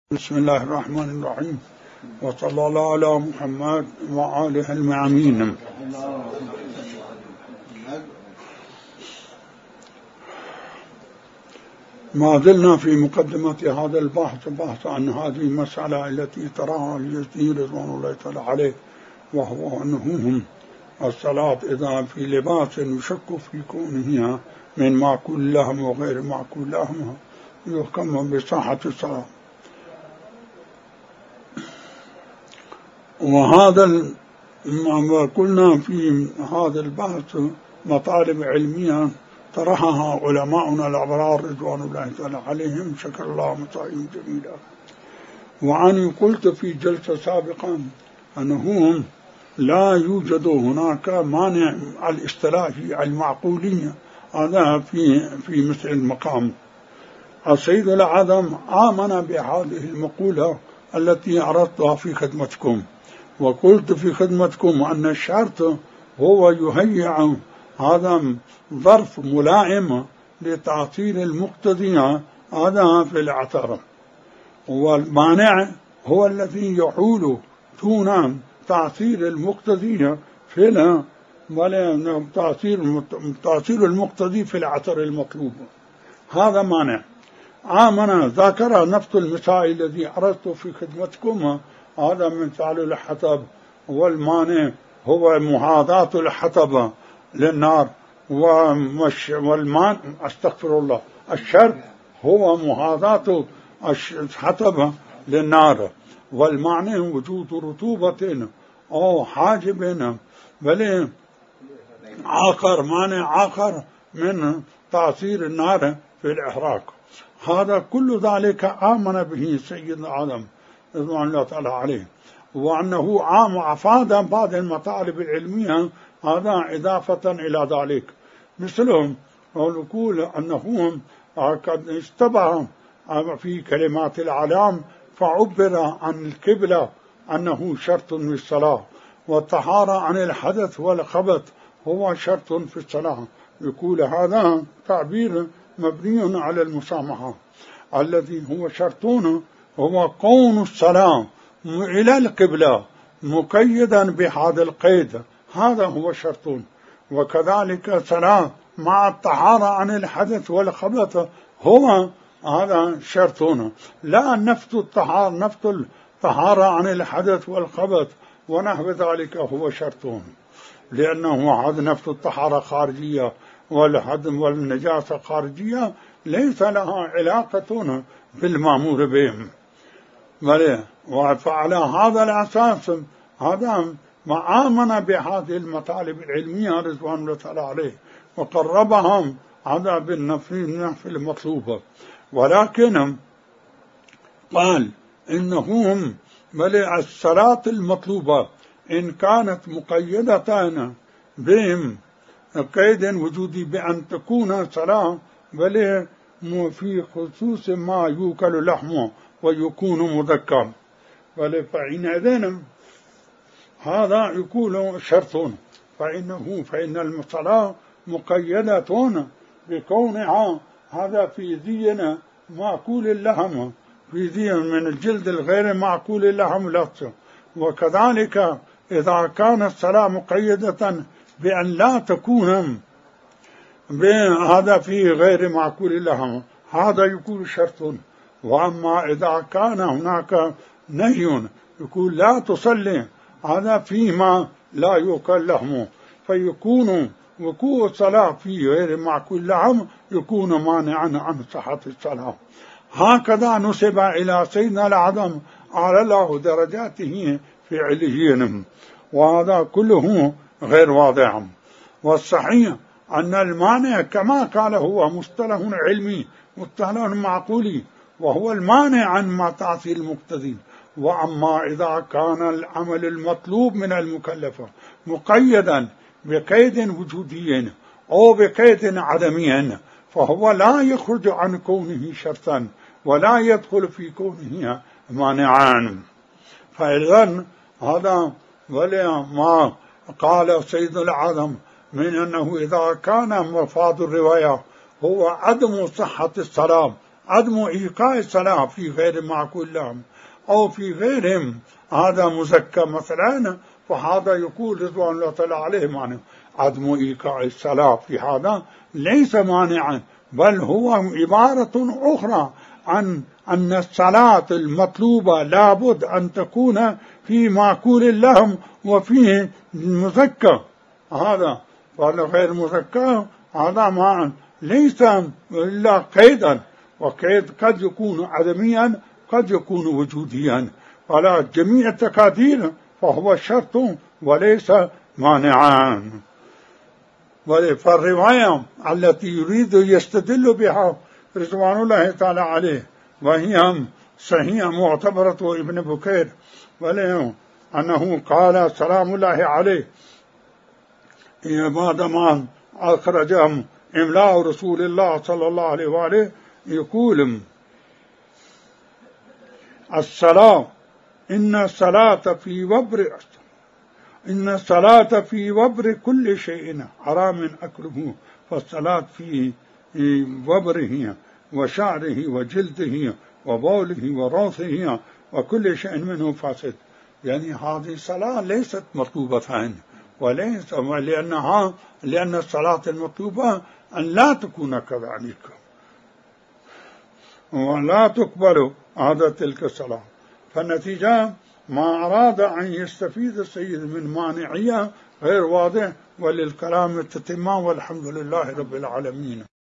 بسم الله الرحمن الرحيم، وصلى الله على محمد وآله المعمين. ما زلنا في مقدمة هذا البحث عن هذه المسألة التي تراها اليزيدي رضوان الله تعالى عليه، وهو أنه الصلاة إذا في لباس يشك في كونها من معقول لهم وغير معقول لهم يحكم بصحة الصلاة. وهذا ما قلنا في هذا البحث مطالب علمية طرحها علماؤنا الأبرار رضوان الله تعالى عليهم، شكر الله مساعيهم جميلة. وأنا قلت في جلسة سابقة أنه لا يوجد هناك مانع الاصطلاحي المعقولية هذا في مثل المقام. السيد الأعظم آمن بهذه المقولة التي عرضتها في خدمتكم، وقلت في خدمتكم أن الشرط هو يهيئ هذا ظرف ملائم لتعطيل المقتضي هذا في الاعتراف، والمانع هو الذي يحول دون تعطيل المقتضي في تعطيل المقتضي في الاعتراف المطلوب. هذا مانع. آمن ذكر نفس المثال الذي عرضته في خدمتكم، هذا مثال الحطب، والمانع هو محاذاة الحطب للنار، والمان استغفر الله الشرط هو محاذاة الحطب للنار، والمعنى وجود رطوبة أو حاجب بل آخر مانع آخر من تأثير النار في الإحراق. هذا كل ذلك آمن به سيد العالم رضوان الله تعالى عليه، وأنه أفاد بعض المطالب العلمية هذا إضافة إلى ذلك، مثلهم نقول أنه قد اشتبه في كلمات العلام فعبر عن القبلة أنه شرط في الصلاة، والطهارة عن الحدث والخبث هو شرط في الصلاة. يقول هذا تعبير مبني على المسامحة، الذي هو شرطون هو كون الصلاة إلى القبلة مقيدا بهذا القيد، هذا هو شرطون. وكذلك الصلاة مع الطهارة عن الحدث والخبث هو هذا شرطون، لا نفس الطهارة عن الحدث والخبث ونحو ذلك هو شرطون، لأنه هذا نفس الطهارة خارجية والحدم والنجاسة خارجية ليس لها علاقة بالمأمور بهم. وعلى هذا الأساس هذا ما آمن بهذه المطالب العلمية رضوان الله تعالى عليه، وقربهم هذا بالنفي المطلوبة. ولكن قال إنهم الصلاة المطلوبة إن كانت مقيدة بهم قيد وجودي بأن تكون صلاة بل في خصوص ما يوكل لحمه ويكون مذكر، فحينئذ هذا يكون شرط، فإن الصلاة مقيدة بكونها هذا في ذي معقول اللحم، في ذي من الجلد الغير معقول اللحم لفظ. وكذلك إذا كانت الصلاة مقيدة بأن لا تكون هذا في غير معقول اللحم هذا يكون شرط. وأما إذا كان هناك نهي يقول لا تصلي هذا فيما لا يوكل لحمه، فيكون وقوع الصلاة في غير معقول لحم يكون مانعا عن صحة الصلاة. هكذا نسب إلى سيدنا الأعظم على الله درجاته في عليين، وهذا كله غير واضح. والصحيح أن المانع كما قال هو مصطلح علمي مصطلح معقولي، وهو المانع عن ما تعطي المقتضي. وأما إذا كان العمل المطلوب من المكلفة مقيدا بقيد وجودي أو بقيد عدمي فهو لا يخرج عن كونه شرطا ولا يدخل في كونه مانعا. فإذن هذا ما قال سيد العالم من أنه إذا كان مفاد الرواية هو عدم صحة الصلاة عدم إيقاع الصلاة في غير معقول لهم أو في غيرهم هذا مزكى مثلا، فهذا يقول رضوان الله تعالى عليه معنى عدم إيقاع الصلاة في هذا ليس مانعا، بل هو عبارة أخرى عن أن الصلاة المطلوبة لابد أن تكون في معقول لهم وفيه مزكى. هذا غير مزكى هذا ما ليس إلا قيدا، وقيد قد يكون عدميا قد يكون وجوديا، على جميع التقادير فهو شرط وليس مانعا. فالرواية التي يريد يستدل بها رضوان الله تعالى عليه وهي صحيحة معتبرة ابن بكير وله أنه قال سلام الله عليه بعدما أخرجهم إملاء رسول الله صلى الله عليه وآله يقول الصلاة إن الصلاة في وبر كل شيء حرام أكله، فالصلاة في وبره وشعره وجلده وبوله وروثه وكل شيء منه فاسد. يعني هذه الصلاة ليست مطلوبة، وليس لأن الصلاة المطلوبة أن لا تكون كذلك ولا تقبل هذا تلك الصلاة. فالنتيجة ما أراد أن يستفيد السيد من مانعية غير واضح، وللكلام التتمة، والحمد لله رب العالمين.